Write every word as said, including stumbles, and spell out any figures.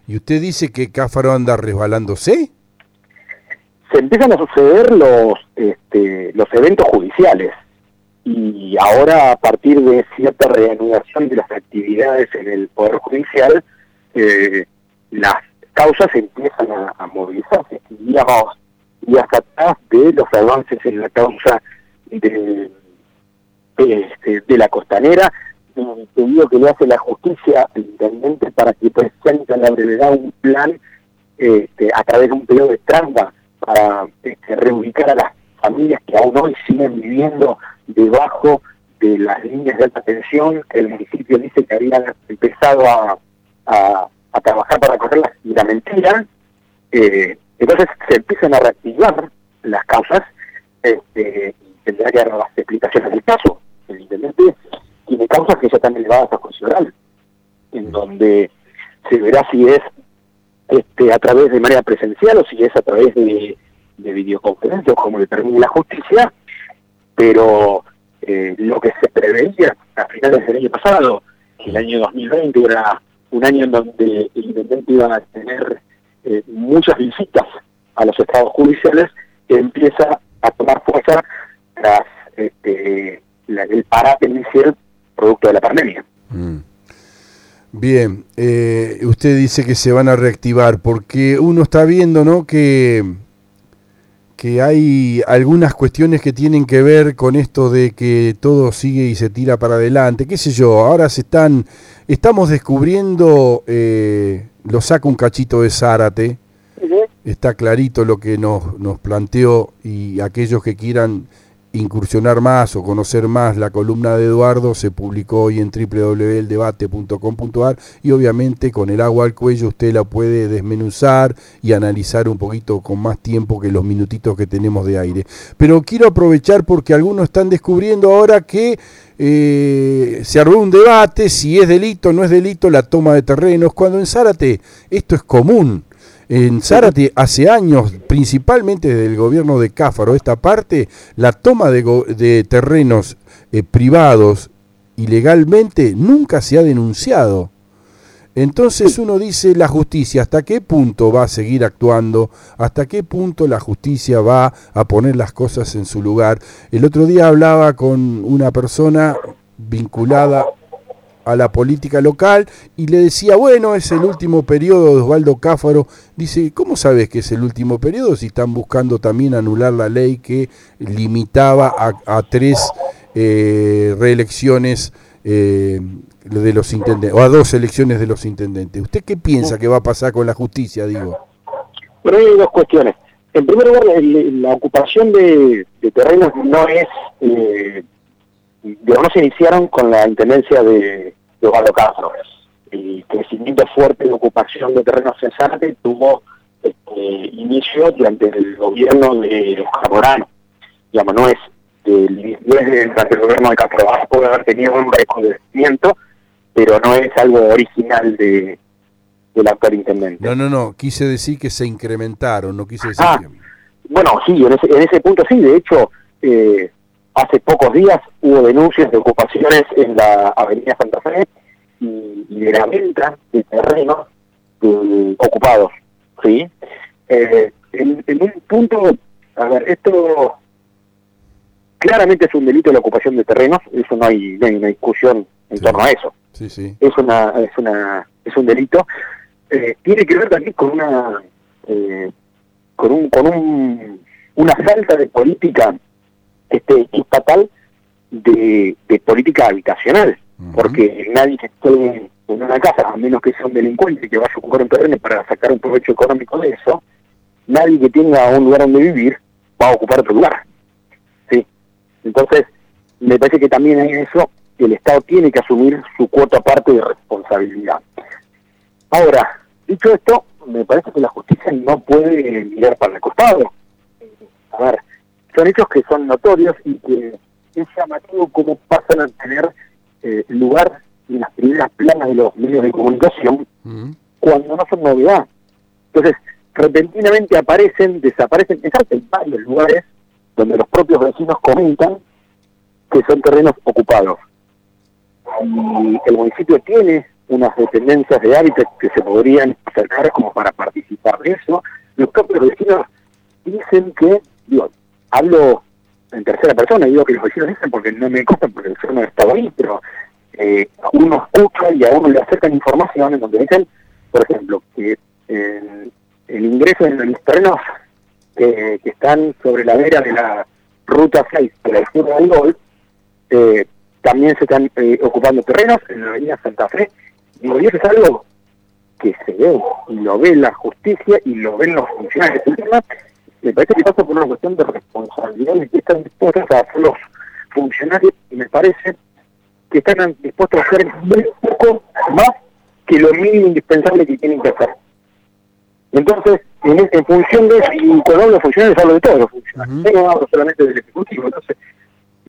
¿Y usted dice que Cáfaro anda resbalándose? Se empiezan a suceder los, este, los eventos judiciales. Y ahora, a partir de cierta reanudación de las actividades en el Poder Judicial, eh, las causas empiezan a, a movilizarse. Digamos, días atrás de los avances en la causa de, de, este, de la Costanera, el pedido que le hace la justicia al intendente para que presente a la brevedad un plan este, a través de un periodo de trampa para este, reubicar a las familias que aún hoy siguen viviendo debajo de las líneas de alta tensión, que el municipio dice que habían empezado a, a, a trabajar para correrlas, y la mentira. Eh, entonces se empiezan a reactivar las causas, este, y tendrá que dar las explicaciones del caso. El intendente tiene causas que ya están elevadas a juicio oral, en donde se verá si es este, a través de manera presencial o si es a través de, de videoconferencia, como determine la justicia, pero eh, lo que se preveía a finales del año pasado, que el año dos mil veinte era un año en donde el intendente iba a tener eh, muchas visitas a los estados judiciales, que empieza a tomar fuerza tras este, la, el parate inicial producto de la pandemia. Mm. Bien, eh, usted dice que se van a reactivar, porque uno está viendo, ¿no?, que, que hay algunas cuestiones que tienen que ver con esto de que todo sigue y se tira para adelante, qué sé yo, ahora se están, estamos descubriendo, eh, lo saca un cachito de Zárate, uh-huh. Está clarito lo que nos, nos planteó, y aquellos que quieran incursionar más o conocer más la columna de Eduardo se publicó hoy en doble u doble u doble u punto el debate punto com punto a r, y obviamente con el agua al cuello usted la puede desmenuzar y analizar un poquito con más tiempo que los minutitos que tenemos de aire. Pero quiero aprovechar porque algunos están descubriendo ahora que eh, se armó un debate si es delito o no es delito la toma de terrenos, cuando en Zárate esto es común. En Zárate hace años, principalmente desde el gobierno de Cáfaro, esta parte, la toma de, go- de terrenos eh, privados ilegalmente nunca se ha denunciado. Entonces uno dice, la justicia, ¿hasta qué punto va a seguir actuando? ¿Hasta qué punto la justicia va a poner las cosas en su lugar? El otro día hablaba con una persona vinculada a la política local y le decía, bueno, es el último periodo de Osvaldo Cáfaro. Dice, ¿cómo sabes que es el último periodo si están buscando también anular la ley que limitaba a, a tres eh, reelecciones eh, de los intendentes, o a dos elecciones de los intendentes? ¿Usted qué piensa que va a pasar con la justicia, digo? Bueno, hay dos cuestiones. En primer lugar, el, la ocupación de, de terrenos no es... Eh, digamos, no se iniciaron con la intendencia de, de Osvaldo Cáfaro. El crecimiento fuerte de ocupación de terrenos en Zárate tuvo este, inicio durante el gobierno de Oscar Morano. Digamos, no es, del, no es de, durante el gobierno de Cáfaro. Puede haber tenido un recrudecimiento, pero no es algo original de del actual intendente. No, no, no, quise decir que se incrementaron, no quise decir ah, que... Bueno, sí, en ese, en ese punto sí, de hecho... Eh, Hace pocos días hubo denuncias de ocupaciones en la avenida Santa Fe y, y de la venta de terrenos eh, ocupados, ¿sí? Eh, en, en un punto, a ver, esto claramente es un delito la ocupación de terrenos, eso no hay, no hay una discusión en sí. torno a eso. Sí, sí. Es una, es una, es un delito. Eh, tiene que ver también con una, eh, con un, con un, una falta de política este estatal de, de política habitacional, uh-huh. porque nadie que esté en una casa, a menos que sea un delincuente que vaya a ocupar un terreno para sacar un provecho económico de eso, nadie que tenga un lugar donde vivir va a ocupar otro lugar, ¿sí? Entonces, me parece que también en eso el Estado tiene que asumir su cuota parte de responsabilidad. Ahora, dicho esto, me parece que la justicia no puede mirar para el costado. A ver, son hechos que son notorios y que es llamativo cómo pasan a tener eh, lugar en las primeras planas de los medios de comunicación uh-huh. cuando no son novedad. Entonces, repentinamente aparecen, desaparecen, en varios lugares donde los propios vecinos comentan que son terrenos ocupados. Y el municipio tiene unas dependencias de hábitat que se podrían acercar como para participar de eso. Los propios vecinos dicen que, digo, hablo en tercera persona, digo que los vecinos dicen porque no me consta, porque yo no he estado ahí, pero eh, uno escucha y a uno le acercan información en donde dicen, por ejemplo, que eh, el ingreso en los terrenos que, que están sobre la vera de la ruta seis de la izquierda del Gol, eh, también se están eh, ocupando terrenos en la avenida Santa Fe. Digo, y eso es algo que se ve, y lo ve la justicia, y lo ven los funcionarios del tema. Me parece que pasa por una cuestión de responsabilidad y que están dispuestos a hacer los funcionarios, y me parece que están dispuestos a hacer muy poco más que lo mínimo indispensable que tienen que hacer. Entonces, en, en función de eso, y cuando hablo de funcionarios, hablo de todos los funcionarios, uh-huh. No hablo solamente del Ejecutivo. Entonces,